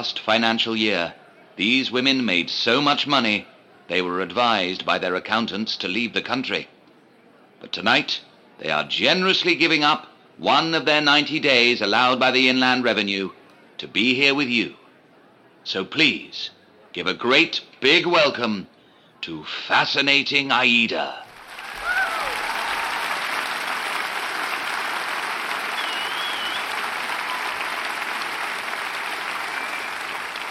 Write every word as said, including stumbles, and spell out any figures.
last financial year, these women made so much money, they were advised by their accountants to leave the country. But tonight, they are generously giving up one of their ninety days allowed by the Inland Revenue to be here with you. So please, give a great big welcome to Fascinating Aida.